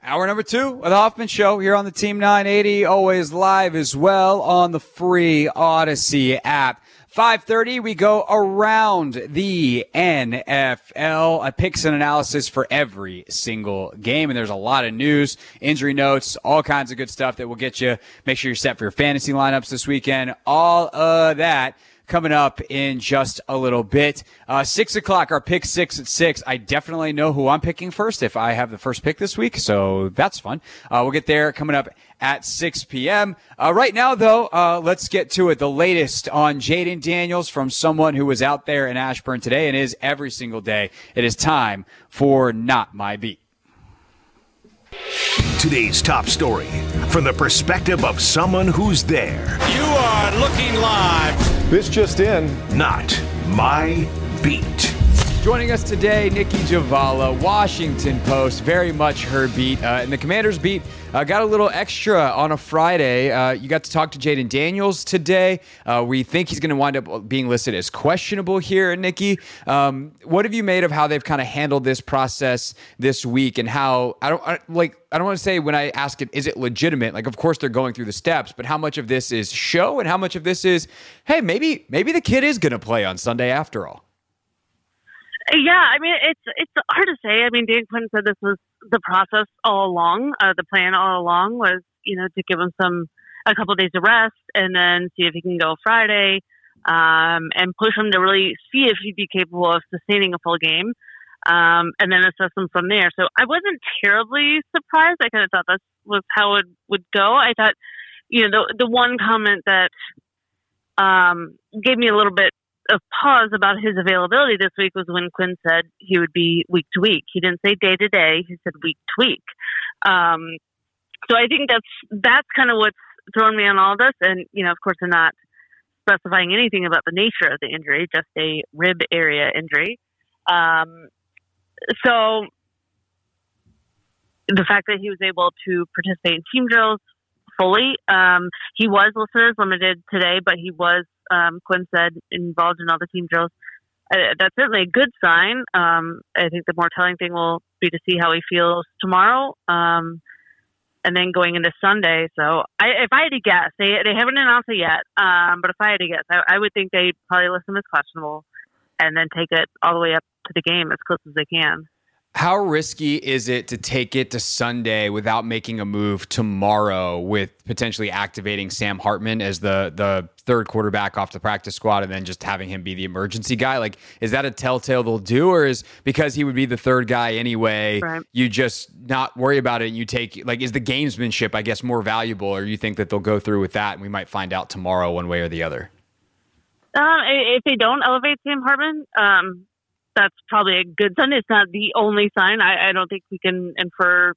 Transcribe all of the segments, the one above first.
Hour number 2 of the Hoffman Show here on the Team 980, always live as well on the free Odyssey app. 5:30, we go around the NFL. A picks and analysis for every single game, and there's a lot of news, injury notes, all kinds of good stuff that will get you. Make sure you're set for your fantasy lineups this weekend. All of that coming up in just a little bit. 6 o'clock, our pick 6 at 6. I definitely know who I'm picking first if I have the first pick this week, so that's fun. We'll get there coming up at 6 p.m. Right now, though, let's get to it. The latest on Jayden Daniels from someone who was out there in Ashburn today and is every single day. It is time for Not My Beat. Today's top story from the perspective of someone who's there. You are looking live. This just in. Not My Beat. Joining us today, Nikki Javala, Washington Post, very much her beat. And the Commanders beat got a little extra on a Friday. You got to talk to Jayden Daniels today. We think he's going to wind up being listed as questionable here, Nikki. What have you made of how they've kind of handled this process this week, and how I don't want to say when I ask it, is it legitimate? Like, of course they're going through the steps, but how much of this is show and how much of this is, hey, maybe the kid is going to play on Sunday after all? Yeah, I mean, it's hard to say. I mean, Dan Quinn said this was the process all along. The plan all along was, to give him a couple of days of rest and then see if he can go Friday, and push him to really see if he'd be capable of sustaining a full game, and then assess him from there. So I wasn't terribly surprised. I kind of thought that was how it would go. I thought, the one comment that gave me a little bit of pause about his availability this week was when Quinn said he would be week to week. He didn't say day to day. He said week to week. So I think that's kind of what's thrown me on all this. And, of course, they're not specifying anything about the nature of the injury, just a rib area injury. So the fact that he was able to participate in team drills fully, he was listed as limited today, but he was, Quinn said, involved in all the team drills. That's certainly a good sign. I think the more telling thing will be to see how he feels tomorrow, and then going into Sunday. So if I had to guess, they haven't announced it yet, but if I had to guess, I would think they'd probably list him as questionable and then take it all the way up to the game as close as they can. How risky is it to take it to Sunday without making a move tomorrow with potentially activating Sam Hartman as the third quarterback off the practice squad and then just having him be the emergency guy? Like, is that a telltale they'll do, or is because he would be the third guy anyway, right, you just not worry about it and you take, like, is the gamesmanship, I guess, more valuable, or you think that they'll go through with that and we might find out tomorrow one way or the other? If they don't elevate Sam Hartman, that's probably a good sign. It's not the only sign. I don't think we can infer,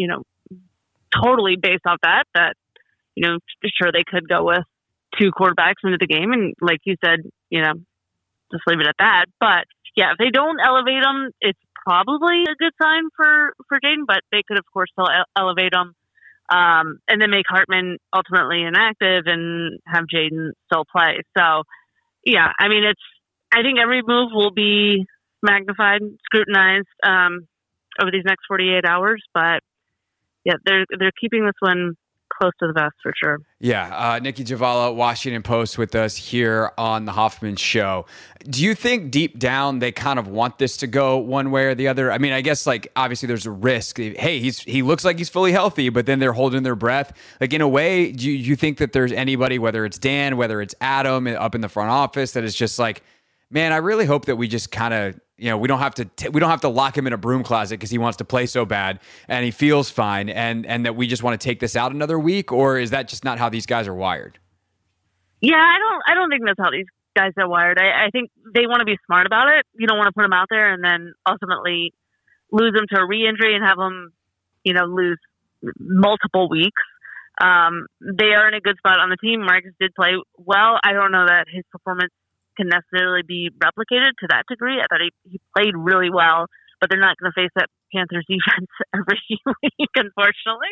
totally based off that, sure, they could go with two quarterbacks into the game. And like you said, just leave it at that. But yeah, if they don't elevate him, it's probably a good sign for Jayden, but they could, of course, still elevate him, and then make Hartman ultimately inactive and have Jayden still play. So yeah, I mean, I think every move will be magnified, scrutinized over these next 48 hours, but yeah, they're keeping this one close to the vest for sure. Yeah, Nikki Javala, Washington Post, with us here on the Hoffman Show. Do you think deep down they kind of want this to go one way or the other? I mean, I guess, like, obviously there's a risk. Hey, he looks like he's fully healthy, but then they're holding their breath. Like, in a way, do you think that there's anybody, whether it's Dan, whether it's Adam up in the front office, that is just like, man, I really hope that we just kind of, we don't have to lock him in a broom closet because he wants to play so bad and he feels fine, and that we just want to take this out another week? Or is that just not how these guys are wired? Yeah, I don't think that's how these guys are wired. I think they want to be smart about it. You don't want to put them out there and then ultimately lose them to a re-injury and have them, lose multiple weeks. They are in a good spot on the team. Marcus did play well. I don't know that his performance can necessarily be replicated to that degree. I thought he played really well, but they're not going to face that Panthers defense every week, unfortunately.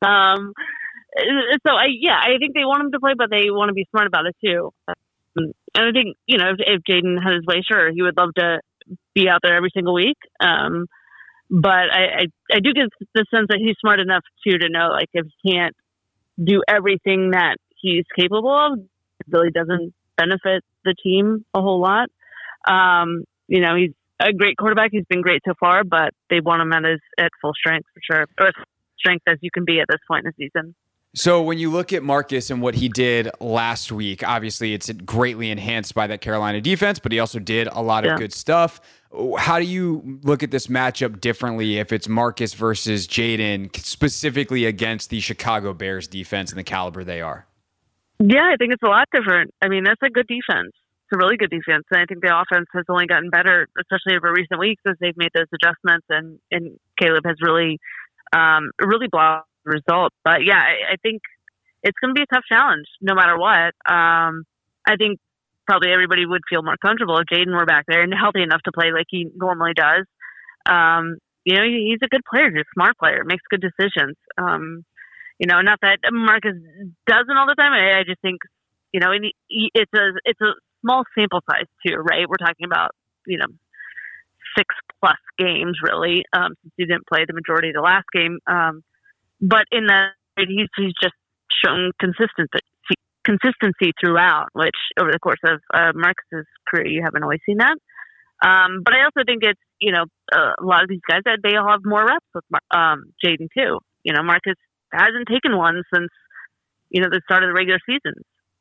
So I think they want him to play, but they want to be smart about it too. And I think, if Jayden had his way, sure, he would love to be out there every single week. But I do get the sense that he's smart enough too to know, like, if he can't do everything that he's capable of, it really doesn't benefit the team a whole lot. He's a great quarterback. He's been great so far, but they want him at full strength for sure, or as strength as you can be at this point in the season. So when you look at Marcus and what he did last week, obviously it's greatly enhanced by that Carolina defense, but he also did a lot of good stuff. How do you look at this matchup differently if it's Marcus versus Jaden, specifically against the Chicago Bears defense and the caliber they are? Yeah, I think it's a lot different. I mean, that's a good defense. It's a really good defense. And I think the offense has only gotten better, especially over recent weeks as they've made those adjustments, and Caleb has really blocked the result. But yeah, I think it's going to be a tough challenge no matter what. I think probably everybody would feel more comfortable if Jaden were back there and healthy enough to play like he normally does. He's a good player. He's a smart player, makes good decisions. Not that Marcus doesn't all the time. I just think, it's a small sample size too, right? We're talking about, 6+ games really, since he didn't play the majority of the last game. But in that, he's just shown consistency throughout, which over the course of Marcus's career, you haven't always seen that. But I also think it's, a lot of these guys that they all have more reps with Jaden too. Marcus hasn't taken one since, the start of the regular season.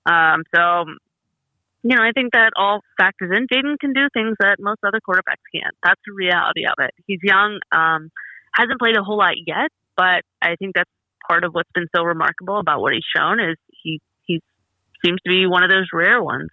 I think that all factors in. Jaden can do things that most other quarterbacks can't. That's the reality of it. He's young, hasn't played a whole lot yet, but I think that's part of what's been so remarkable about what he's shown is he seems to be one of those rare ones.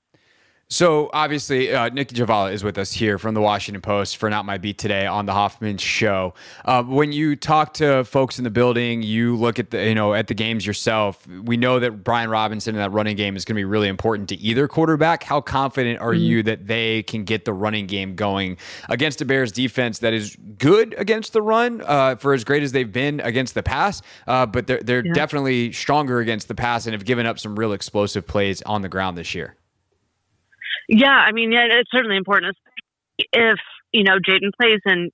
So obviously, Nicki Jhabvala is with us here from the Washington Post for Not My Beat today on the Hoffman Show. When you talk to folks in the building, you look at the games yourself. We know that Brian Robinson in that running game is going to be really important to either quarterback. How confident are you that they can get the running game going against a Bears defense that is good against the run for as great as they've been against the pass, but they're definitely stronger against the pass and have given up some real explosive plays on the ground this year? Yeah, I mean, it's certainly important if, Jaden plays and,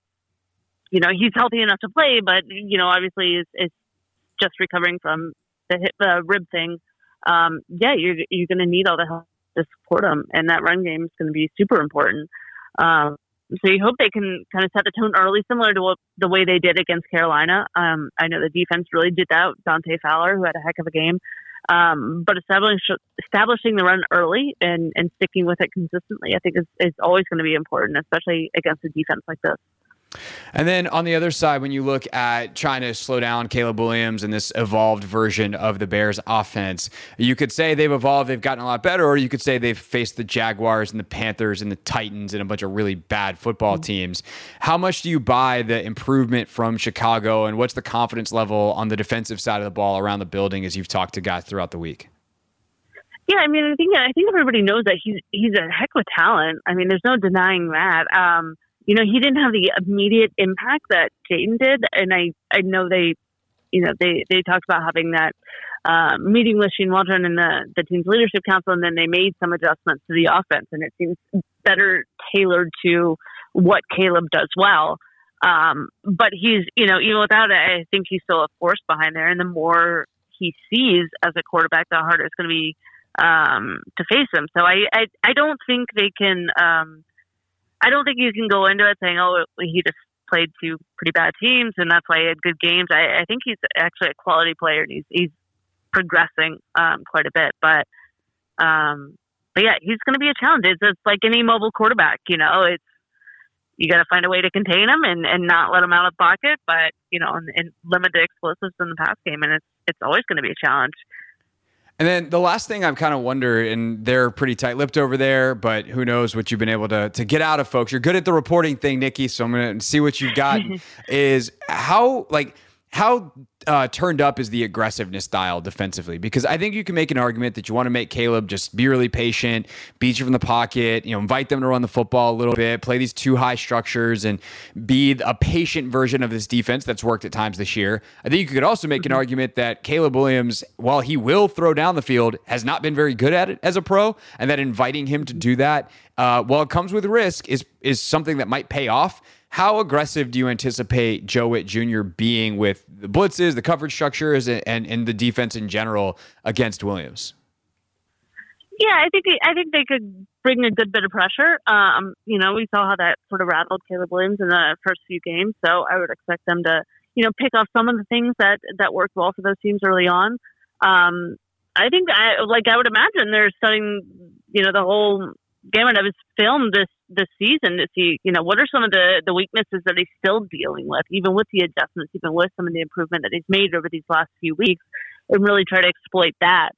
he's healthy enough to play, but, obviously is just recovering from the hip, rib thing. You're going to need all the help to support him. And that run game is going to be super important. So you hope they can kind of set the tone early, similar to the way they did against Carolina. I know the defense really did that. Dante Fowler, who had a heck of a game. But establishing the run early and sticking with it consistently, I think is always going to be important, especially against a defense like this. And then on the other side, when you look at trying to slow down Caleb Williams and this evolved version of the Bears offense, you could say they've evolved, they've gotten a lot better, or you could say they've faced the Jaguars and the Panthers and the Titans and a bunch of really bad football teams. How much do you buy the improvement from Chicago, and what's the confidence level on the defensive side of the ball around the building as you've talked to guys throughout the week? Yeah, I mean, I think everybody knows that he's a heck of a talent. I mean, there's no denying that. He didn't have the immediate impact that Jaden did. And I know they talked about having that meeting with Shane Waldron and the team's leadership council, and then they made some adjustments to the offense, and it seems better tailored to what Caleb does well. But he's, even without it, I think he's still a force behind there. And the more he sees as a quarterback, the harder it's going to be to face him. So I don't think they can. I don't think you can go into it saying, "Oh, he just played two pretty bad teams, and that's why he had good games." I think he's actually a quality player, and he's progressing quite a bit. But yeah, he's going to be a challenge. It's like any mobile quarterback, It's you got to find a way to contain him and not let him out of the pocket, but and limit the explosives in the pass game, and it's always going to be a challenge. And then the last thing I've kind of wondered, and they're pretty tight-lipped over there, but who knows what you've been able to get out of folks. You're good at the reporting thing, Nicki, so I'm going to see what you've got. Is how turned up is the aggressiveness style defensively? Because I think you can make an argument that you want to make Caleb just be really patient, beat you from the pocket, invite them to run the football a little bit, play these two high structures, and be a patient version of this defense that's worked at times this year. I think you could also make an argument that Caleb Williams, while he will throw down the field, has not been very good at it as a pro, and that inviting him to do that, while it comes with risk, is something that might pay off. how aggressive do you anticipate Joe Witt Jr. being with the blitzes, the coverage structures, and the defense in general against Williams? Yeah, I think they could bring a good bit of pressure. We saw how that sort of rattled Caleb Williams in the first few games, so I would expect them to, pick off some of the things that worked well for those teams early on. I think I would imagine they're studying, the whole gamut of his film this season to see, what are some of the weaknesses that he's still dealing with, even with the adjustments, even with some of the improvement that he's made over these last few weeks, and really try to exploit that.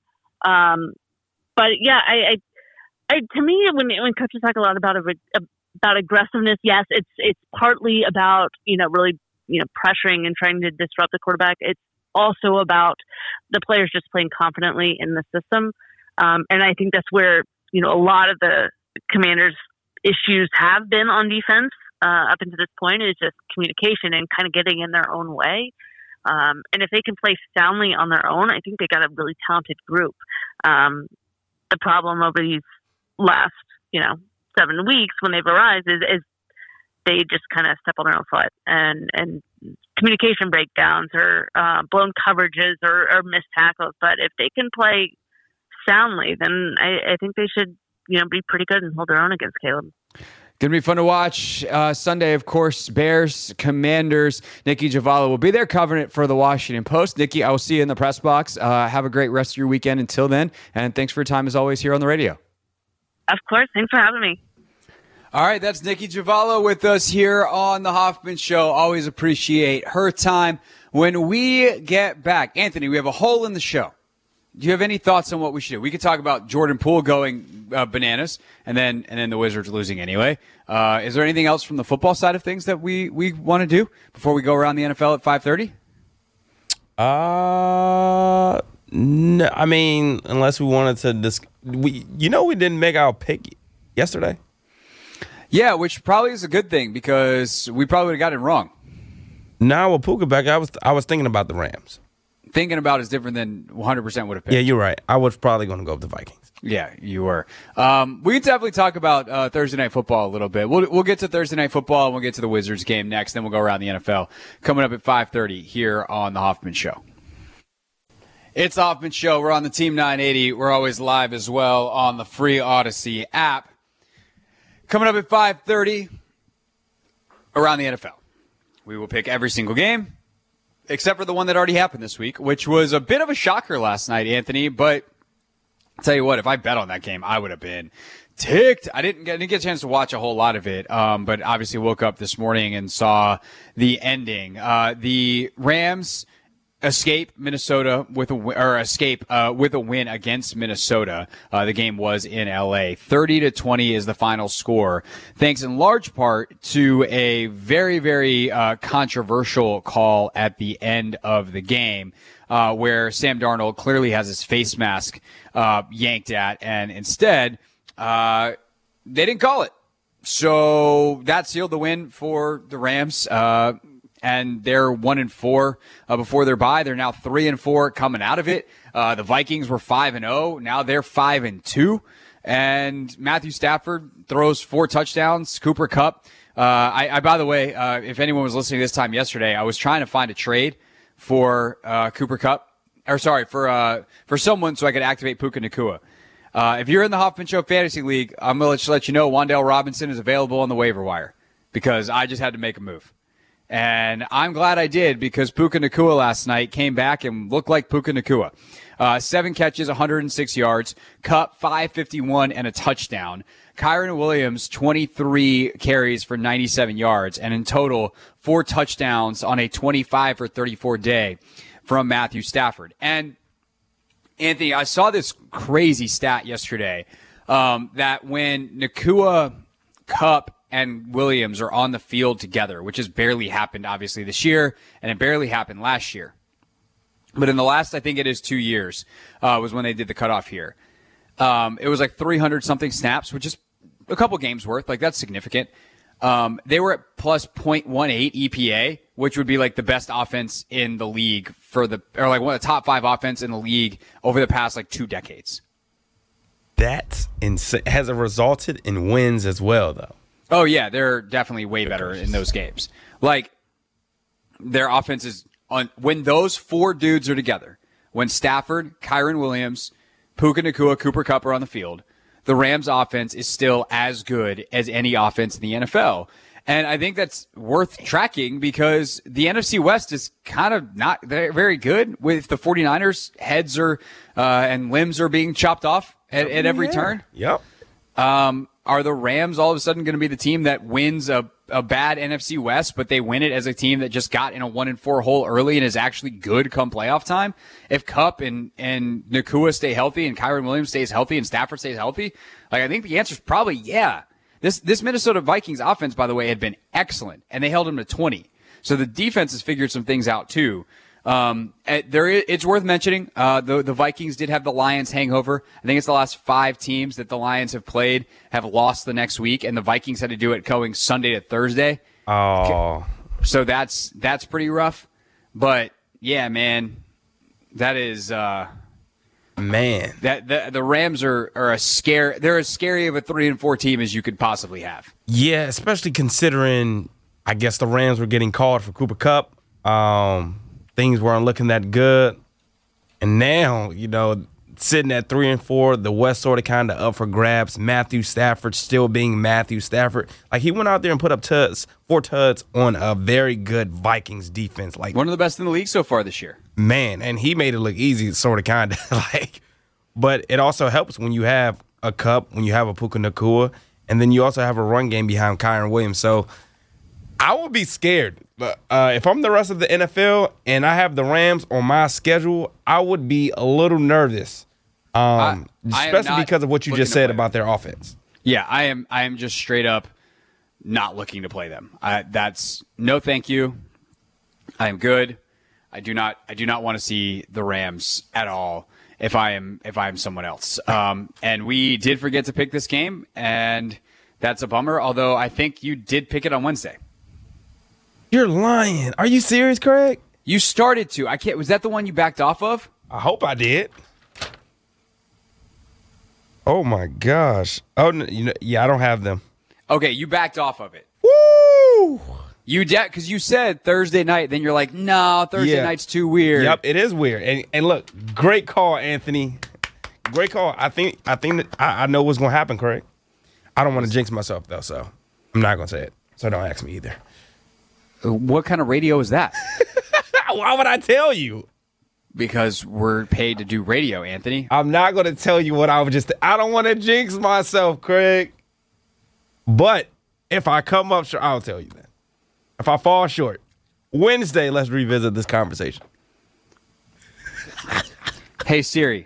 But yeah, I to me, when coaches talk a lot about aggressiveness, yes, it's partly about really pressuring and trying to disrupt the quarterback. It's also about the players just playing confidently in the system, and I think that's where a lot of the Commanders' issues have been on defense up until this point, is just communication and kind of getting in their own way. And if they can play soundly on their own, I think they got a really talented group. The problem over these last, 7 weeks when they've arrived is they just kind of step on their own foot, and communication breakdowns or blown coverages or missed tackles. But if they can play soundly, then I think they should, be pretty good and hold their own against Caleb. Going to be fun to watch. Sunday, of course, Bears, Commanders. Nikki Jhabvala will be there covering it for the Washington Post. Nikki, I will see you in the press box. Have a great rest of your weekend until then. And thanks for your time, as always, here on the radio. Of course. Thanks for having me. All right, that's Nikki Jhabvala with us here on the Hoffman Show. Always appreciate her time. When we get back, Anthony, we have a hole in the show. Do you have any thoughts on what we should do? We could talk about Jordan Poole going bananas, and then the Wizards losing anyway. Is there anything else from the football side of things that we want to do before we go around the NFL at 5:30? No, I mean, unless we wanted to we didn't make our pick yesterday. Yeah, which probably is a good thing because we probably would have got it wrong. Now with Puka back, I was thinking about the Rams. Thinking about is different than 100% would have picked. Yeah, you're right. I was probably going to go with the Vikings. Yeah, you were. We can definitely talk about Thursday Night Football a little bit. We'll get to Thursday Night Football, and we'll get to the Wizards game next. Then we'll go around the NFL coming up at 5:30 here on the Hoffman Show. It's the Hoffman Show. We're on the Team 980. We're always live as well on the free Odyssey app. Coming up at 5:30 around the NFL. We will pick every single game, except for the one that already happened this week, which was a bit of a shocker last night, Anthony. But I'll tell you what, if I bet on that game, I would have been ticked. I didn't get a chance to watch a whole lot of it, but obviously woke up this morning and saw the ending. The Rams escape Minnesota with a win against Minnesota. The game was in LA. 30-20 is the final score, thanks in large part to a very, very controversial call at the end of the game, where Sam Darnold clearly has his face mask yanked at, and instead they didn't call it. So that sealed the win for the Rams. And they're 1-4 before their bye. They're now 3-4 coming out of it. The Vikings were 5-0. Now they're 5-2. And Matthew Stafford throws 4 touchdowns. Cooper Kupp. By the way, if anyone was listening this time yesterday, I was trying to find a trade for Cooper Kupp, for someone so I could activate Puka Nacua. If you're in the Hoffman Show Fantasy League, I'm going to let you know Wan'Dale Robinson is available on the waiver wire because I just had to make a move. And I'm glad I did because Puka Nacua last night came back and looked like Puka Nacua. 7 catches, 106 yards, Kupp 551 and a touchdown. Kyren Williams, 23 carries for 97 yards, and in total, 4 touchdowns on a 25 for 34 day from Matthew Stafford. And Anthony, I saw this crazy stat yesterday that when Nacua, Kupp, and Williams are on the field together, which has barely happened, obviously, this year, and it barely happened last year. But in the last, I think it is 2 years, was when they did the cutoff here. It was like 300-something snaps, which is a couple games worth. Like, that's significant. They were at plus .18 EPA, which would be like the best offense in the league one of the top 5 offense in the league over the past, 2 decades. That's insane. Has it resulted in wins as well, though? Oh, yeah, they're definitely way better in those games. Like, their offense is on when those four dudes are together, when Stafford, Kyron Williams, Puka Nacua, Cooper Kupp are on the field, the Rams offense is still as good as any offense in the NFL. And I think that's worth tracking because the NFC West is kind of not very good with the 49ers heads are and limbs are being chopped off at every turn. Yep. Are the Rams all of a sudden going to be the team that wins a bad NFC West, but they win it as a team that just got in a 1-4 hole early and is actually good come playoff time? If Kupp and Nacua stay healthy and Kyron Williams stays healthy and Stafford stays healthy, like I think the answer is probably yeah. This Minnesota Vikings offense, by the way, had been excellent, and they held them to 20. So the defense has figured some things out too. It's worth mentioning. The Vikings did have the Lions hangover. I think it's the last 5 teams that the Lions have played have lost the next week, and the Vikings had to do it going Sunday to Thursday. Oh, so that's pretty rough. But yeah, man, that is man. That the Rams are a scare. They're as scary of a 3-4 team as you could possibly have. Yeah, especially considering I guess the Rams were getting called for Cooper Kupp. Things weren't looking that good. And now, sitting at 3-4, the West sort of kind of up for grabs. Matthew Stafford still being Matthew Stafford. Like, he went out there and put up 4 tuds on a very good Vikings defense. Like, one of the best in the league so far this year. Man, and he made it look easy, sort of, kind of. Like, but it also helps when you have a Kupp, when you have a Puka Nacua, and then you also have a run game behind Kyron Williams. So I would be scared. If I'm the rest of the NFL and I have the Rams on my schedule, I would be a little nervous, especially because of what you just said about their offense. Yeah, I am just straight up not looking to play them. That's no thank you. I am good. I do not want to see the Rams at all if I am someone else. And we did forget to pick this game, and that's a bummer, although I think you did pick it on Wednesday. You're lying. Are you serious, Craig? You started to. I can't. Was that the one you backed off of? I hope I did. Oh my gosh. Oh, yeah, I don't have them. Okay, you backed off of it. Woo! You did because you said Thursday night. Then you're like, no, Thursday night's too weird. Yep, it is weird. And look, great call, Anthony. Great call. I think that I know what's gonna happen, Craig. I don't want to jinx myself though, so I'm not gonna say it. So don't ask me either. What kind of radio is that? Why would I tell you? Because we're paid to do radio, Anthony. I'm not going to tell you what I would just. I don't want to jinx myself, Craig. But if I come up short, I'll tell you that. If I fall short, Wednesday, let's revisit this conversation. Hey, Siri.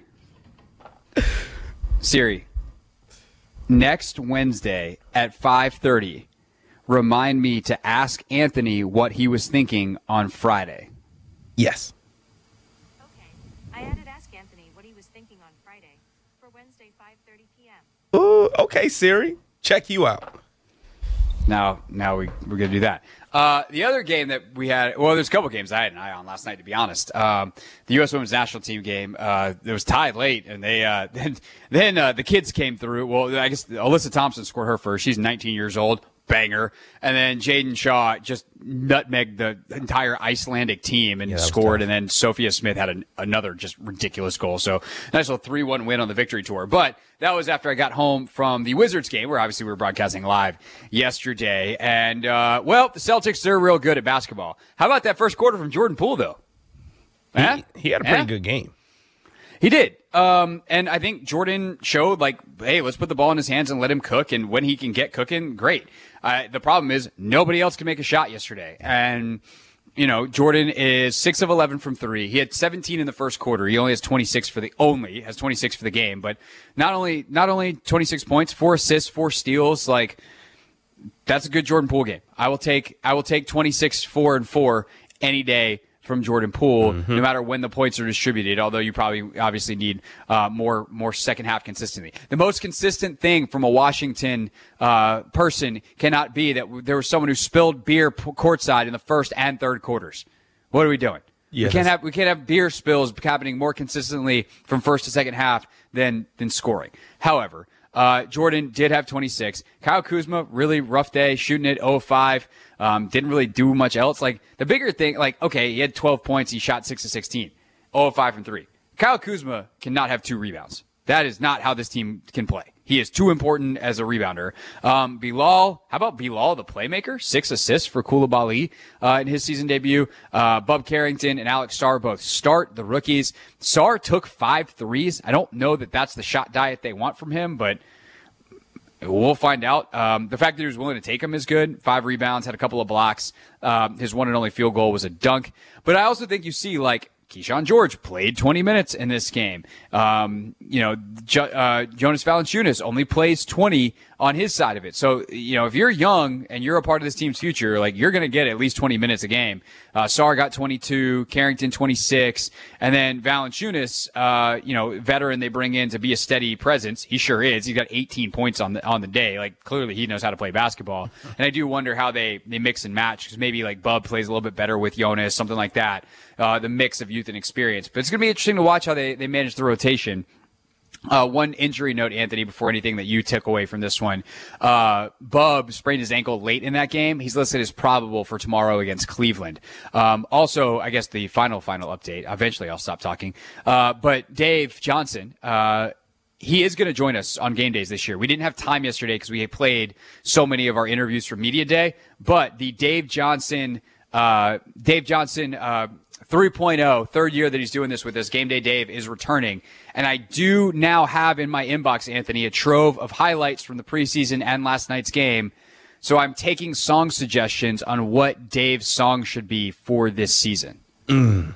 Siri. Next Wednesday at 5:30. Remind me to ask Anthony what he was thinking on Friday. Yes. Okay. I added Ask Anthony what he was thinking on Friday for Wednesday, 5:30 p.m. Ooh, okay, Siri. Check you out. Now we're going to do that. The other game that we had, well, there's a couple games I had an eye on last night, to be honest. The U.S. Women's National Team game, it was tied late, and they then the kids came through. Well, I guess Alyssa Thompson scored her first. She's 19 years old. Banger. And then Jaden Shaw just nutmegged the entire Icelandic team and scored. And then Sophia Smith had another just ridiculous goal. So nice little 3-1 win on the victory tour. But that was after I got home from the Wizards game, where obviously we were broadcasting live yesterday. And, well, the Celtics, they're real good at basketball. How about that first quarter from Jordan Poole, though? He had a pretty good game. He did. And I think Jordan showed, like, hey, let's put the ball in his hands and let him cook. And when he can get cooking, great. The problem is nobody else can make a shot yesterday. And, Jordan is 6 of 11 from 3. He had 17 in the first quarter. He only has 26 for the game. But not only 26 points, 4 assists, 4 steals. Like, that's a good Jordan Poole game. I will take 26, 4, and 4 any day from Jordan Poole, no matter when the points are distributed, although you probably obviously need more second half consistency. The most consistent thing from a Washington person cannot be that there was someone who spilled beer courtside in the first and third quarters. What are we doing? Yeah, we can't have beer spills happening more consistently from first to second half than scoring. However, Jordan did have 26. Kyle Kuzma, really rough day, shooting it 0-5. Didn't really do much else. Like, the bigger thing, like, okay, he had 12 points. He shot 6 of 16. 0-5 from 3. Kyle Kuzma cannot have 2 rebounds. That is not how this team can play. He is too important as a rebounder. Bilal, how about Bilal, the playmaker? 6 assists for Koulibaly in his season debut. Bub Carrington and Alex Sarr both start, the rookies. Sarr took 5 threes. I don't know that that's the shot diet they want from him, but we'll find out. The fact that he was willing to take them is good. 5 rebounds, had a couple of blocks. His one and only field goal was a dunk. But I also think you see, like, Keyshawn George played 20 minutes in this game. Jonas Valanciunas only plays 20 on his side of it. So, if you're young and you're a part of this team's future, like, you're going to get at least 20 minutes a game. Sarr got 22, Carrington 26, and then Valanciunas, veteran they bring in to be a steady presence. He sure is. He's got 18 points on the day. Like, clearly he knows how to play basketball. And I do wonder how they mix and match, because maybe like Bub plays a little bit better with Jonas, something like that. The mix of youth and experience. But it's going to be interesting to watch how they manage the rotation. One injury note, Anthony, before anything that you took away from this one. Bub sprained his ankle late in that game. He's listed as probable for tomorrow against Cleveland. Also, I guess the final update. Eventually I'll stop talking. But Dave Johnson, he is going to join us on game days this year. We didn't have time yesterday because we had played so many of our interviews for Media Day. But the Dave Johnson 3.0, third year that he's doing this with us, Game Day Dave, is returning. And I do now have in my inbox, Anthony, a trove of highlights from the preseason and last night's game. So I'm taking song suggestions on what Dave's song should be for this season. I'm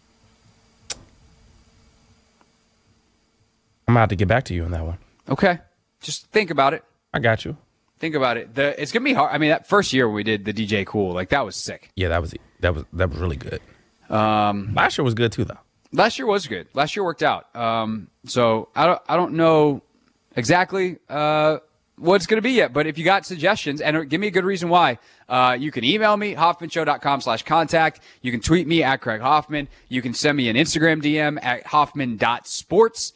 about to get back to you on that one. Okay. Just think about it. I got you. Think about it. It's going to be hard. I mean, that first year we did the DJ Cool, like, that was sick. Yeah, that was really good. Last year was good too, though. Last year was good. Last year worked out. So I don't know exactly what it's going to be yet, but if you got suggestions, and give me a good reason why, you can email me, hoffmanshow.com/contact. You can tweet me at Craig Hoffman. You can send me an Instagram DM at hoffman.sports,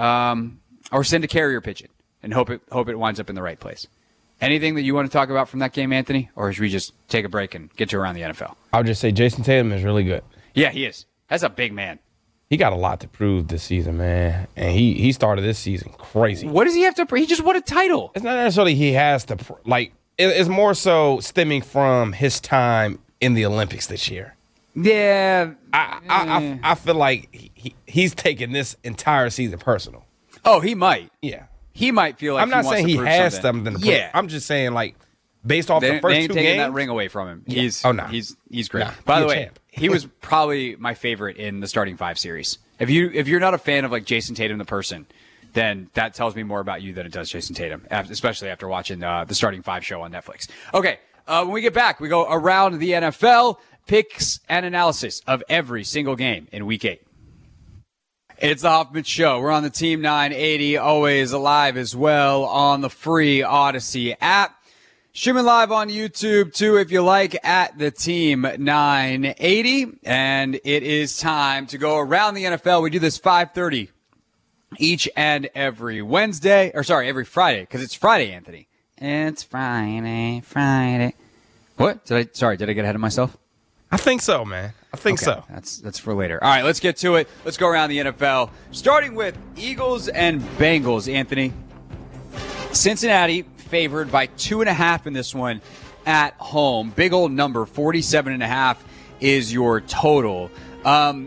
or send a carrier pigeon and hope it winds up in the right place. Anything that you want to talk about from that game, Anthony, or should we just take a break and get to around the NFL? I'll just say Jason Tatum is really good. Yeah, he is. That's a big man. He got a lot to prove this season, man. And he started this season crazy. What does he have to prove? He just won a title. It's not necessarily he has to, it's more so stemming from his time in the Olympics this year. Yeah. I feel like he's taking this entire season personal. Oh, he might. Yeah. He might feel like I'm not saying he has something to prove. Yeah. I'm just saying, like, based off the first they ain't 2 taking games. that ring away from him. Yeah. He's great. Nah, By the he a way, champ. he was probably my favorite in the starting 5 series. If you're not a fan of, like, Jason Tatum the person, then that tells me more about you than it does Jason Tatum, especially after watching the starting 5 show on Netflix. Okay, when we get back, we go around the NFL, picks and analysis of every single game in Week 8. It's the Hoffman Show. We're on the Team 980, always alive as well on the free Odyssey app. Streaming live on YouTube, too, if you like, at the Team 980. And it is time to go around the NFL. We do this 5:30 each and every every Friday, because it's Friday, Anthony. It's Friday. What? Did I get ahead of myself? I think so, man. I think so. That's for later. All right, let's get to it. Let's go around the NFL, starting with Eagles and Bengals, Anthony. Cincinnati favored by 2.5 in this one at home. Big old number, 47.5 is your total. I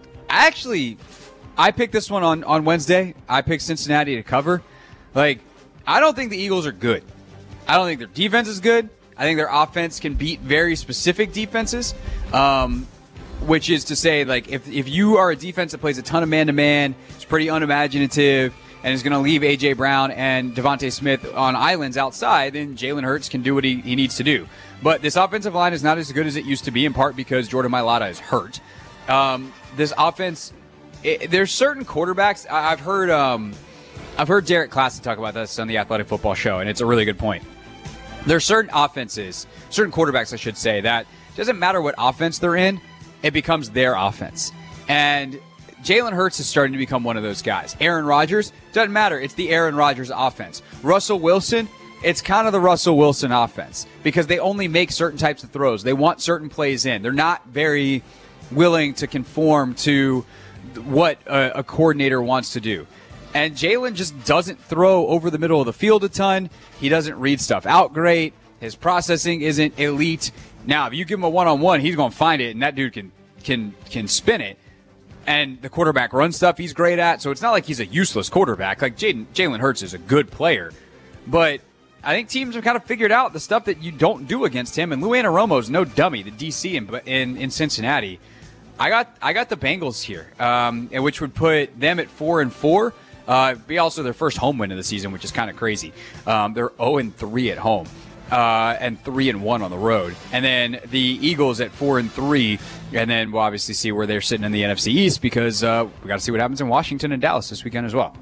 picked this one on Wednesday. I picked Cincinnati to cover. Like, I don't think the Eagles are good. I don't think their defense is good. I think their offense can beat very specific defenses, which is to say, like, if you are a defense that plays a ton of man-to-man, it's pretty unimaginative, and is going to leave A.J. Brown and Devontae Smith on islands outside, then Jalen Hurts can do what he needs to do. But this offensive line is not as good as it used to be, in part because Jordan Mailata is hurt. This offense, there's certain quarterbacks. I've heard Derek Klassen talk about this on the Athletic Football Show, and it's a really good point. There's certain quarterbacks, I should say, that doesn't matter what offense they're in, it becomes their offense. And Jalen Hurts is starting to become one of those guys. Aaron Rodgers, doesn't matter. It's the Aaron Rodgers offense. Russell Wilson, it's kind of the Russell Wilson offense because they only make certain types of throws. They want certain plays in. They're not very willing to conform to what a coordinator wants to do. And Jalen just doesn't throw over the middle of the field a ton. He doesn't read stuff out great. His processing isn't elite. Now, if you give him a one-on-one, he's going to find it, and that dude can spin it. And the quarterback run stuff he's great at, so it's not like he's a useless quarterback. Like Jalen Hurts is a good player. But I think teams have kind of figured out the stuff that you don't do against him. And Lou Anarumo's no dummy, the DC in Cincinnati. I got the Bengals here, which would put them at 4-4. Be also their first home win of the season, which is kind of crazy. They're 0-3 at home and 3-1 on the road. And then the Eagles at 4-3. And then we'll obviously see where they're sitting in the NFC East because we got to see what happens in Washington and Dallas this weekend as well.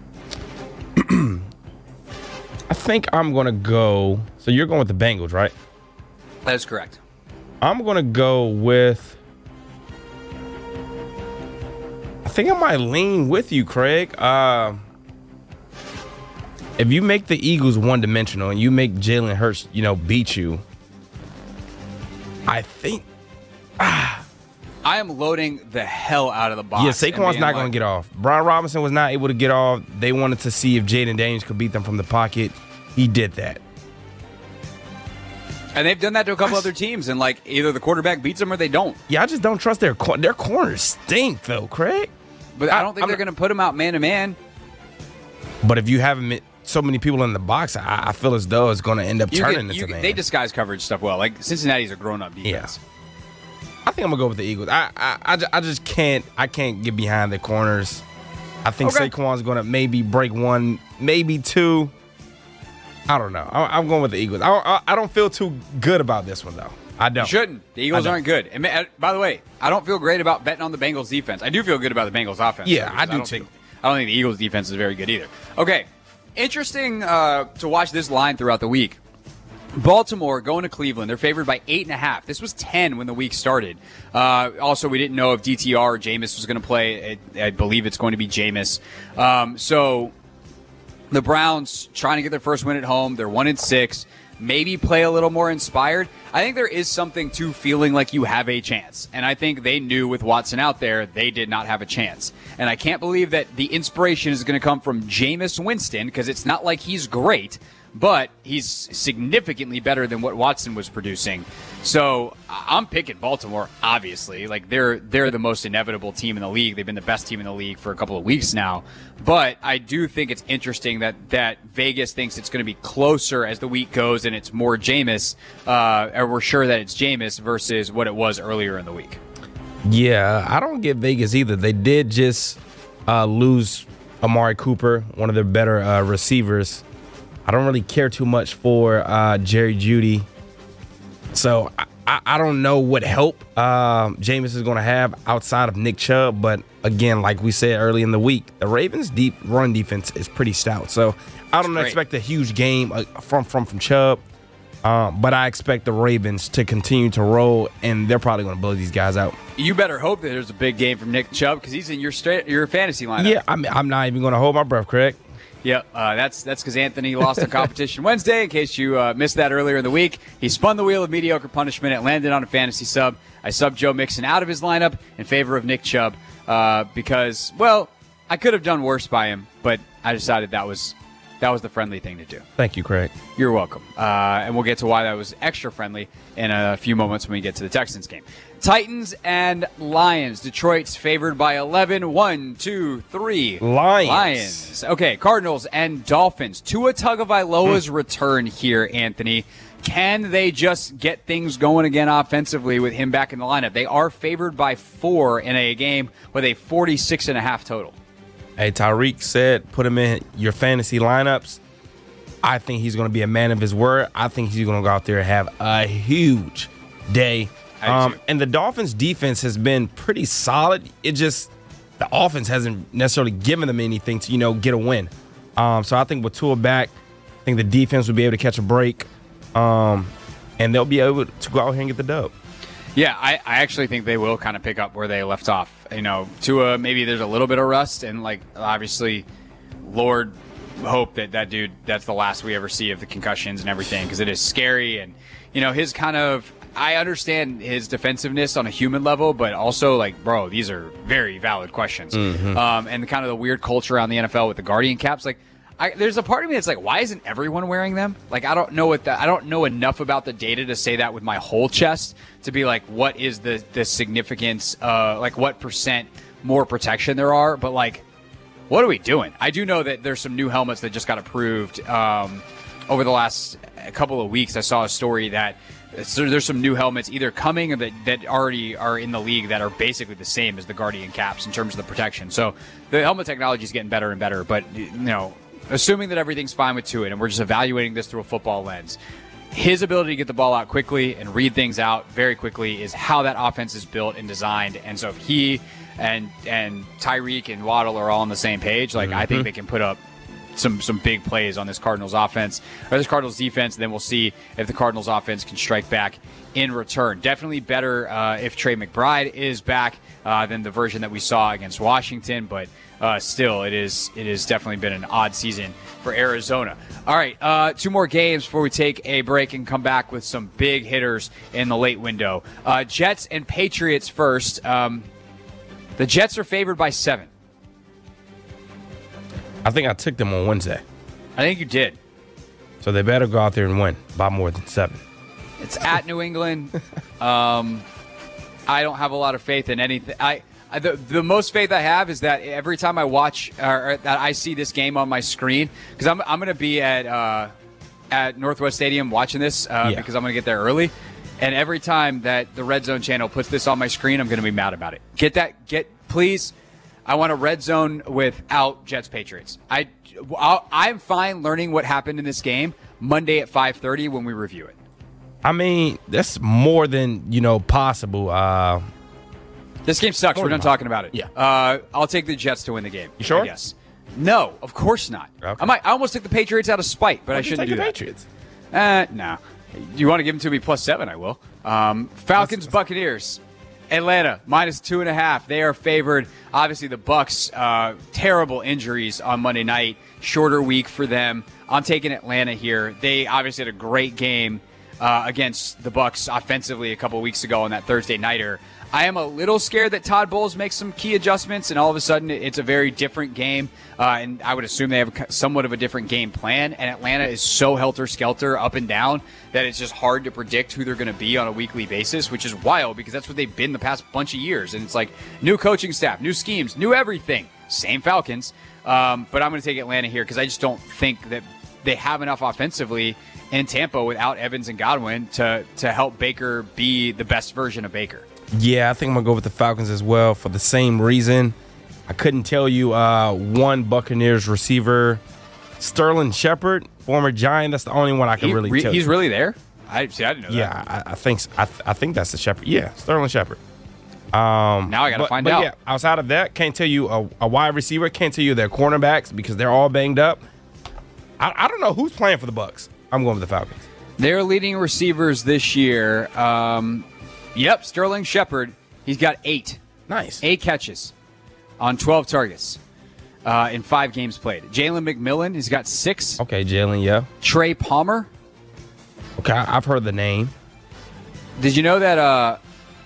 I think I'm going to go. So you're going with the Bengals, right? That is correct. I'm going to go with. I think I might lean with you, Craig. If you make the Eagles one-dimensional and you make Jalen Hurts, beat you, I think. I am loading the hell out of the box. Yeah, Saquon's not going to get off. Brian Robinson was not able to get off. They wanted to see if Jaden Daniels could beat them from the pocket. He did that. And they've done that to a couple other teams, and either the quarterback beats them or they don't. Yeah, I just don't trust their corners stink, though, Craig. But I don't think they're going to put him out man-to-man. But if you have so many people in the box, I feel as though it's going to end up turning into man. They disguise coverage stuff well. Cincinnati's a grown-up defense. Yeah. I think I'm going to go with the Eagles. I just can't get behind the corners. I think Saquon's going to maybe break one, maybe two. I don't know. I'm going with the Eagles. I don't feel too good about this one, though. I don't. You shouldn't. The Eagles aren't good. And by the way, I don't feel great about betting on the Bengals defense. I do feel good about the Bengals offense. Yeah, I do too. I don't think the Eagles defense is very good either. Okay. Interesting to watch this line throughout the week. Baltimore going to Cleveland. They're favored by 8.5. This was 10 when the week started. Also, we didn't know if DTR or Jameis was going to play. I believe it's going to be Jameis. So the Browns trying to get their first win at home. They're 1-6. Maybe play a little more inspired. I think there is something to feeling like you have a chance. And I think they knew with Watson out there, they did not have a chance. And I can't believe that the inspiration is going to come from Jameis Winston because it's not like he's great, but he's significantly better than what Watson was producing. So I'm picking Baltimore, obviously. They're the most inevitable team in the league. They've been the best team in the league for a couple of weeks now. But I do think it's interesting that Vegas thinks it's going to be closer as the week goes and it's more Jameis, or we're sure that it's Jameis versus what it was earlier in the week. Yeah, I don't get Vegas either. They did just lose Amari Cooper, one of their better receivers. I don't really care too much for Jerry Jeudy. So I don't know what help Jameis is going to have outside of Nick Chubb. But again, like we said early in the week, the Ravens' deep run defense is pretty stout. So I don't expect a huge game from Chubb. But I expect the Ravens to continue to roll, and they're probably going to blow these guys out. You better hope that there's a big game from Nick Chubb because he's in your fantasy lineup. Yeah, I'm not even going to hold my breath, Craig. Yep, that's because Anthony lost a competition Wednesday. In case you missed that earlier in the week, he spun the wheel of mediocre punishment. It landed on a fantasy sub. I subbed Joe Mixon out of his lineup in favor of Nick Chubb because, well, I could have done worse by him, but I decided that was the friendly thing to do. Thank you, Craig. You're welcome. And we'll get to why that was extra friendly in a few moments when we get to the Texans game. Titans and Lions. Detroit's favored by 11. 1, 2, 3. Lions. Okay, Cardinals and Dolphins. Tua Tagovailoa's return here, Anthony. Can they just get things going again offensively with him back in the lineup? They are favored by 4 in a game with a 46.5 total. Hey, Tyreek said put him in your fantasy lineups. I think he's going to be a man of his word. I think he's going to go out there and have a huge day. And the Dolphins' defense has been pretty solid. It just the offense hasn't necessarily given them anything to, get a win. So I think with Tua back, I think the defense will be able to catch a break, and they'll be able to go out here and get the dub. Yeah, I actually think they will kind of pick up where they left off. Tua, maybe there's a little bit of rust, and obviously, Lord, hope that dude, that's the last we ever see of the concussions and everything, because it is scary. And his kind of, I understand his defensiveness on a human level, but also bro, these are very valid questions. And kind of the weird culture around the NFL with the Guardian caps, there's a part of me that's why isn't everyone wearing them? I don't know I don't know enough about the data to say that with my whole chest to be what is the significance, what percent more protection there are, but what are we doing? I do know that there's some new helmets that just got approved over the last couple of weeks. I saw a story that there's some new helmets either coming or that already are in the league that are basically the same as the Guardian caps in terms of the protection. So the helmet technology is getting better and better, but assuming that everything's fine with Tua, and we're just evaluating this through a football lens, his ability to get the ball out quickly and read things out very quickly is how that offense is built and designed. And so if he and Tyreek and Waddle are all on the same page, I think they can put up some big plays on this Cardinals offense or this Cardinals defense. And then we'll see if the Cardinals offense can strike back in return. Definitely better if Trey McBride is back than the version that we saw against Washington, but still, it is definitely been an odd season for Arizona. All right, 2 more games before we take a break and come back with some big hitters in the late window. Jets and Patriots first. The Jets are favored by 7. I think I took them on Wednesday. I think you did. So they better go out there and win by more than 7. It's at New England. I don't have a lot of faith in anything. The most faith I have is that every time I watch or that I see this game on my screen, because I'm going to be at Northwest Stadium watching this because I'm going to get there early, and every time that the Red Zone channel puts this on my screen, I'm going to be mad about it. Please. I want a red zone without Jets Patriots. I'm fine learning what happened in this game Monday at 5:30 when we review it. I mean, that's more than possible. This game sucks. We're done talking about it. Yeah. I'll take the Jets to win the game. You sure? Yes. No, of course not. Okay. I almost took the Patriots out of spite, but I shouldn't do that. Patriots? No. You want to give them to me +7? I will. Falcons, Buccaneers. Atlanta -2.5. They are favored. Obviously, the Bucs, terrible injuries on Monday night. Shorter week for them. I'm taking Atlanta here. They obviously had a great game against the Bucs offensively a couple weeks ago on that Thursday nighter. I am a little scared that Todd Bowles makes some key adjustments, and all of a sudden it's a very different game. And I would assume they have somewhat of a different game plan. And Atlanta is so helter-skelter up and down that it's just hard to predict who they're going to be on a weekly basis, which is wild because that's what they've been the past bunch of years. And it's new coaching staff, new schemes, new everything. Same Falcons. But I'm going to take Atlanta here because I just don't think that they have enough offensively in Tampa without Evans and Godwin to help Baker be the best version of Baker. Yeah, I think I'm going to go with the Falcons as well for the same reason. I couldn't tell you one Buccaneers receiver, Sterling Shepard, former Giant. That's the only one I can really tell you. He's really there? I didn't know that. Yeah, I think that's the Shepard. Yeah, Sterling Shepard. Now I got to find out. Yeah, outside of that, can't tell you a wide receiver. Can't tell you their cornerbacks because they're all banged up. I don't know who's playing for the Bucs. I'm going with the Falcons. Their leading receivers this year, Sterling Shepard. He's got 8. Nice. 8 catches on 12 targets in 5 games played. Jalen McMillan, he's got 6. Okay, Jalen, yeah. Trey Palmer. Okay, I've heard the name. Did you know that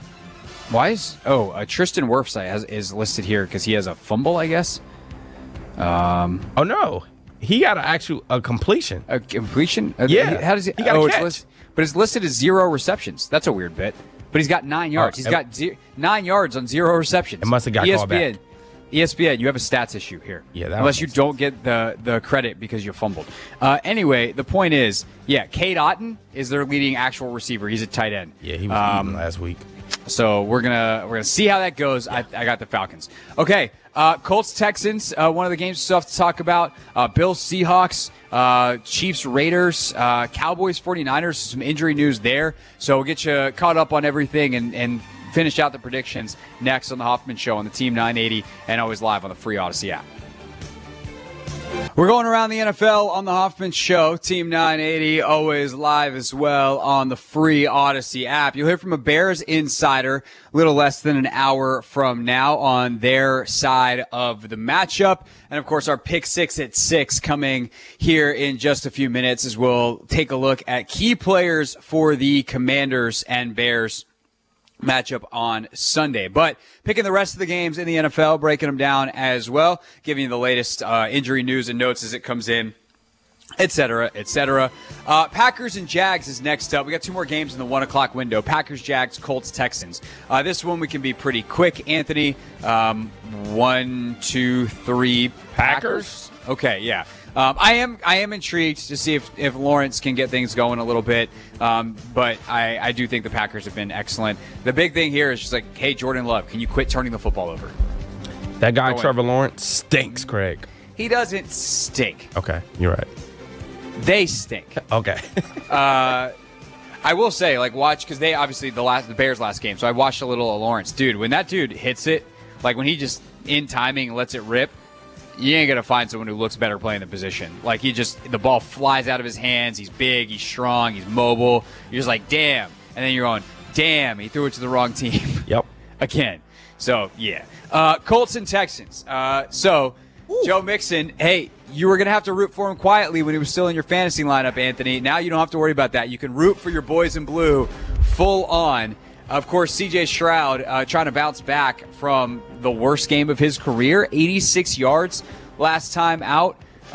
Tristan Wirfs is listed here because he has a fumble, I guess? Oh, no. He got a completion. A completion? Yeah. How does he got a catch. But it's listed as 0 receptions. That's a weird bit. But he's got 9 yards. He's got 9 yards on 0 receptions. It must have got called back. ESPN, you have a stats issue here. Yeah, unless you don't get the credit because you fumbled. Anyway, the point is, Cade Otton is their leading actual receiver. He's a tight end. Yeah, he was eating last week. So we're gonna see how that goes. Yeah. I got the Falcons. Okay, Colts Texans. One of the games we have to talk about. Bills Seahawks. Chiefs Raiders. Cowboys 49ers. Some injury news there. So we'll get you caught up on everything and finish out the predictions next on the Hoffman Show on the Team 980 and always live on the free Odyssey app. We're going around the NFL on the Hoffman Show. Team 980, always live as well on the free Odyssey app. You'll hear from a Bears insider a little less than an hour from now on their side of the matchup. And, of course, our Pick 6 at 6 coming here in just a few minutes as we'll take a look at key players for the Commanders and Bears matchup on Sunday. But picking the rest of the games in the NFL, breaking them down as well, giving you the latest injury news and notes as it comes in, et cetera, et cetera. Packers and Jags is next up. We got two more games in the 1 o'clock window. Packers, Jags, Colts, Texans. This one we can be pretty quick. Anthony, 1, 2, 3. Packers? Okay, yeah. I am intrigued to see if Lawrence can get things going a little bit, but I do think the Packers have been excellent. The big thing here is just like, hey, Jordan Love, can you quit turning the football over? That guy, Trevor Lawrence, stinks, Craig. He doesn't stink. Okay, you're right. They stink. Okay. I will say, like, watch, because they obviously the Bears last game, so I watched a little of Lawrence. Dude, when that dude hits it, like when he just in timing lets it rip, you ain't going to find someone who looks better playing the position. Like, the ball flies out of his hands. He's big, he's strong, he's mobile. You're just like, damn. And then you're going, damn, he threw it to the wrong team. Yep. Again. So, yeah. Colts and Texans. Joe Mixon, hey, you were going to have to root for him quietly when he was still in your fantasy lineup, Anthony. Now you don't have to worry about that. You can root for your boys in blue full on. Of course, C.J. Stroud trying to bounce back from the worst game of his career, 86 yards last time out.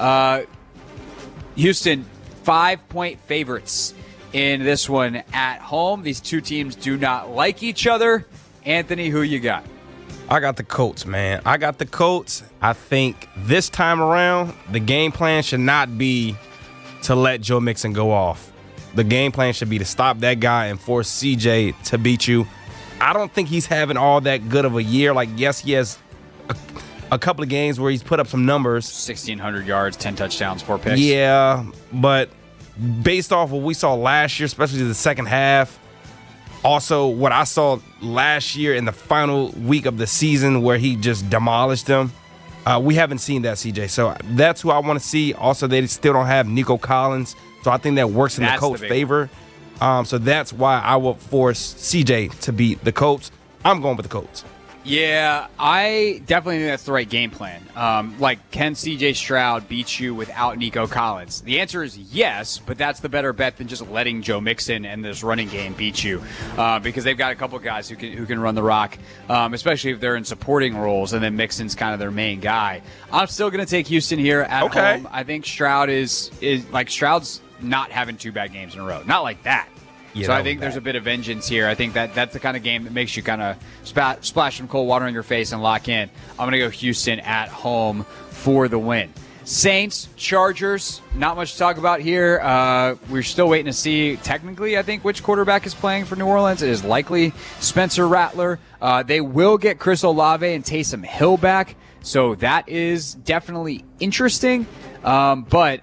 Houston, 5-point favorites in this one at home. These two teams do not like each other. Anthony, who you got? I got the Colts, man. I got the Colts. I think this time around, the game plan should not be to let Joe Mixon go off. The game plan should be to stop that guy and force CJ to beat you. I don't think he's having all that good of a year. Like, yes, he has a couple of games where he's put up some numbers. 1,600 yards, 10 touchdowns, 4 picks. Yeah, but based off what we saw last year, especially the second half, also what I saw last year in the final week of the season where he just demolished them, we haven't seen that, CJ. So that's who I want to see. Also, they still don't have Nico Collins. So I think that works in the Colts' favor. So that's why I will force CJ to beat the Colts. I'm going with the Colts. Yeah, I definitely think that's the right game plan. Can CJ Stroud beat you without Nico Collins? The answer is yes, but that's the better bet than just letting Joe Mixon and this running game beat you, because they've got a couple guys who can run the rock, especially if they're in supporting roles, and then Mixon's kind of their main guy. I'm still going to take Houston here at home. I think Stroud is Stroud's not having 2 bad games in a row. Not like that. Yeah, so I think there's a bit of vengeance here. I think that's the kind of game that makes you kind of splash some cold water on your face and lock in. I'm going to go Houston at home for the win. Saints, Chargers, not much to talk about here. We're still waiting to see, technically, I think, which quarterback is playing for New Orleans. It is likely Spencer Rattler. They will get Chris Olave and Taysom Hill back, so that is definitely interesting. But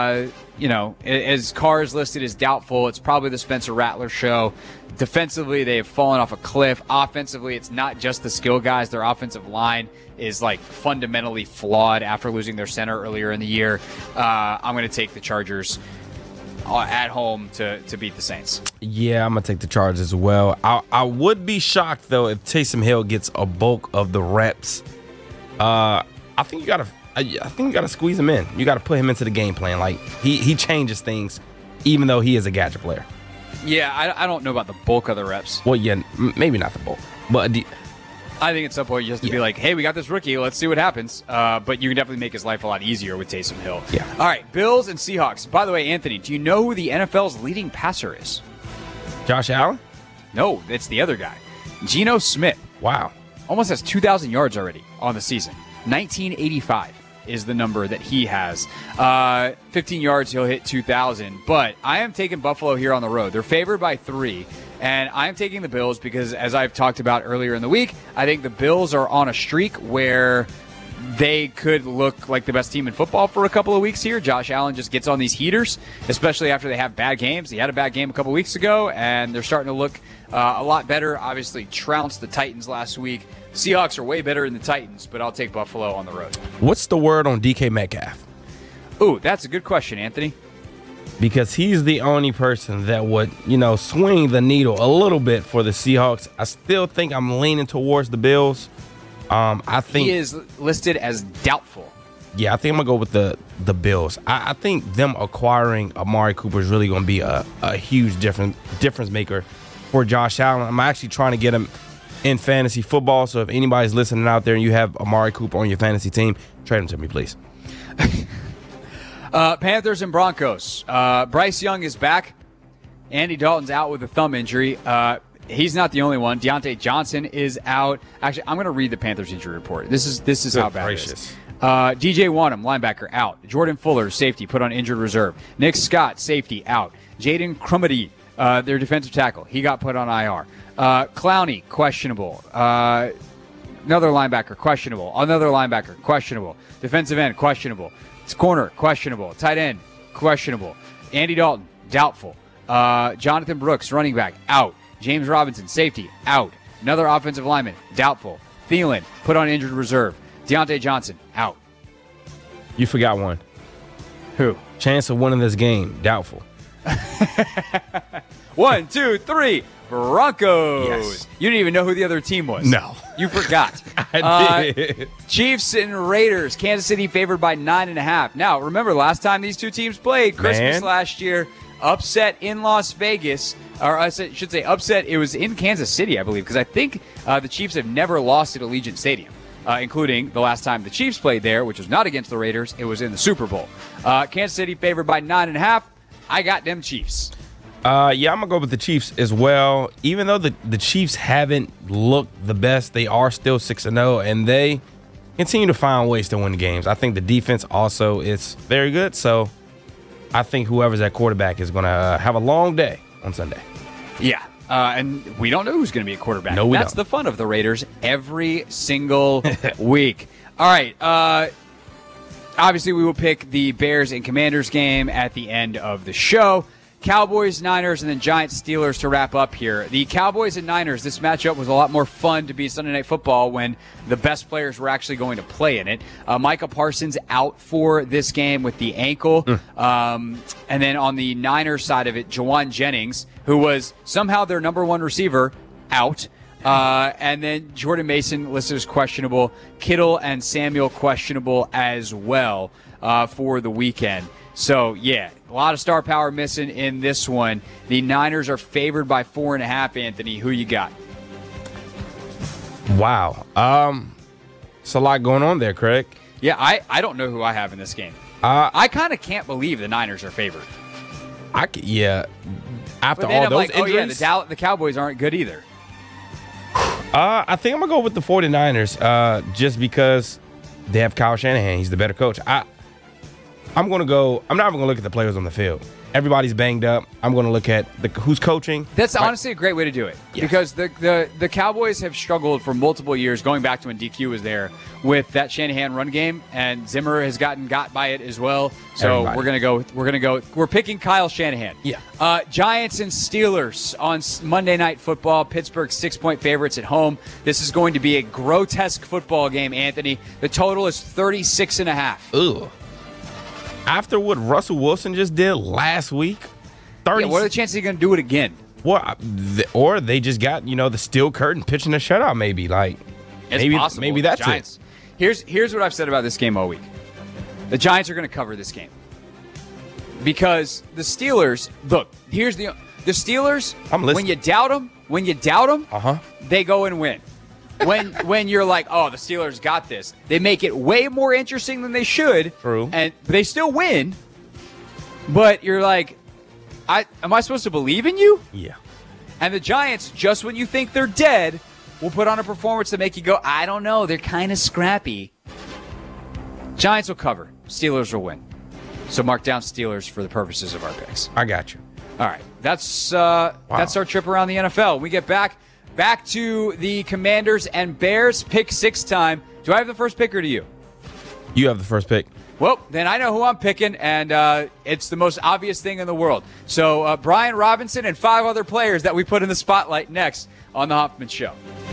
as Carr is listed as doubtful, it's probably the Spencer Rattler show. Defensively, they have fallen off a cliff. Offensively, it's not just the skill guys. Their offensive line is fundamentally flawed after losing their center earlier in the year. I'm going to take the Chargers at home to beat the Saints. Yeah, I'm going to take the Chargers as well. I would be shocked, though, if Taysom Hill gets a bulk of the reps. I think you got to squeeze him in. You got to put him into the game plan. He changes things, even though he is a gadget player. Yeah, I don't know about the bulk of the reps. Well, yeah, maybe not the bulk, but I think at some point you have to be like, hey, we got this rookie. Let's see what happens. But you can definitely make his life a lot easier with Taysom Hill. Yeah. All right, Bills and Seahawks. By the way, Anthony, do you know who the NFL's leading passer is? Josh Allen? No, it's the other guy. Geno Smith. Wow. Almost has 2,000 yards already on the season. 1985 is the number that he has. 15 yards, he'll hit 2,000. But I am taking Buffalo here on the road. They're favored by 3. And I'm taking the Bills because, as I've talked about earlier in the week, I think the Bills are on a streak where they could look like the best team in football for a couple of weeks here. Josh Allen just gets on these heaters, especially after they have bad games. He had a bad game a couple of weeks ago, and they're starting to look a lot better. Obviously, trounced the Titans last week. Seahawks are way better than the Titans, but I'll take Buffalo on the road. What's the word on DK Metcalf? Ooh, that's a good question, Anthony. Because he's the only person that would, swing the needle a little bit for the Seahawks. I still think I'm leaning towards the Bills. I think he is listed as doubtful. Yeah, I think I'm gonna go with the Bills. I think them acquiring Amari Cooper is really gonna be a huge difference maker for Josh Allen. I'm actually trying to get him in fantasy football. So if anybody's listening out there and you have Amari Cooper on your fantasy team, trade him to me, please. Panthers and Broncos. Bryce Young is back. Andy Dalton's out with a thumb injury. He's not the only one. Deontay Johnson is out. Actually, I'm going to read the Panthers injury report. This is how bad it is. DJ Wanham, linebacker, out. Jordan Fuller, safety, put on injured reserve. Nick Scott, safety, out. Jaden Crumedy, their defensive tackle, he got put on IR. Clowney, questionable. Another linebacker, questionable. Another linebacker, questionable. Defensive end, questionable. Corner, questionable. Tight end, questionable. Andy Dalton, doubtful. Jonathan Brooks, running back, out. James Robinson, safety, out. Another offensive lineman, doubtful. Thielen, put on injured reserve. Deontay Johnson, out. You forgot one. Who? Chance of winning this game, doubtful. 1, 2, 3, Broncos. Yes. You didn't even know who the other team was. No. You forgot. I did. Chiefs and Raiders. Kansas City favored by 9.5. Now, remember, last time these two teams played, Christmas last year, upset in Las Vegas. Or I should say upset. It was in Kansas City, I believe, because I think the Chiefs have never lost at Allegiant Stadium. Including the last time the Chiefs played there, which was not against the Raiders. It was in the Super Bowl. Kansas City favored by 9.5. I got them Chiefs. Yeah, I'm going to go with the Chiefs as well. Even though the Chiefs haven't looked the best, they are still 6-0, and they continue to find ways to win the games. I think the defense also is very good, so I think whoever's at quarterback is going to have a long day on Sunday. Yeah. And we don't know who's going to be a quarterback. No, we That's don't. the fun of the Raiders every single week. All right. Obviously, we will pick the Bears and Commanders game at the end of the show. Cowboys, Niners, and then Giants, Steelers to wrap up here. The Cowboys and Niners, this matchup was a lot more fun to be Sunday Night Football when the best players were actually going to play in it. Micah Parsons out for this game with the ankle. And then on the Niners side of it, Jawan Jennings, who was somehow their number one receiver, out. And then Jordan Mason listed as questionable. Kittle and Samuel questionable as well for the weekend. So, yeah, a lot of star power missing in this one. The Niners are favored by 4.5, Anthony. Who you got? Wow. It's a lot going on there, Craig. Yeah, I don't know who I have in this game. I kind of can't believe the Niners are favored. Yeah. After But then all I'm those like, injuries. oh, yeah, the Cowboys aren't good either. I think I'm going to go with the 49ers just because they have Kyle Shanahan. He's the better coach. I'm not even going to look at the players on the field. Everybody's banged up. I'm going to look at who's coaching. That's honestly a great way to do it. Yes. Because the Cowboys have struggled for multiple years, going back to when DQ was there, with that Shanahan run game, and Zimmer has gotten got by it as well. So Everybody. we're picking Kyle Shanahan. Yeah. Giants and Steelers on Monday Night Football. Pittsburgh 6-point favorites at home. This is going to be a grotesque football game, Anthony. The total is 36.5. Ugh. After what Russell Wilson just did last week, 30. Yeah, what are the chances he's going to do it again? Or they just got the steel curtain pitching a shutout. Maybe It's maybe possible. maybe that's Giants. Here's what I've said about this game all week. The Giants are going to cover this game because the Steelers. Look, here's the Steelers. I'm listening. When you doubt them, they go and win. When you're like, oh, the Steelers got this, they make it way more interesting than they should. True. And they still win. But you're like, am I supposed to believe in you? Yeah. And the Giants, just when you think they're dead, will put on a performance to make you go, I don't know, they're kind of scrappy. Giants will cover. Steelers will win. So mark down Steelers for the purposes of our picks. I got you. All right. That's our trip around the NFL. When we get back to the Commanders and Bears, pick 6 time. Do I have the first pick or do you? You have the first pick. Well, then I know who I'm picking, and it's the most obvious thing in the world. So Brian Robinson and 5 other players that we put in the spotlight next on The Hoffman Show.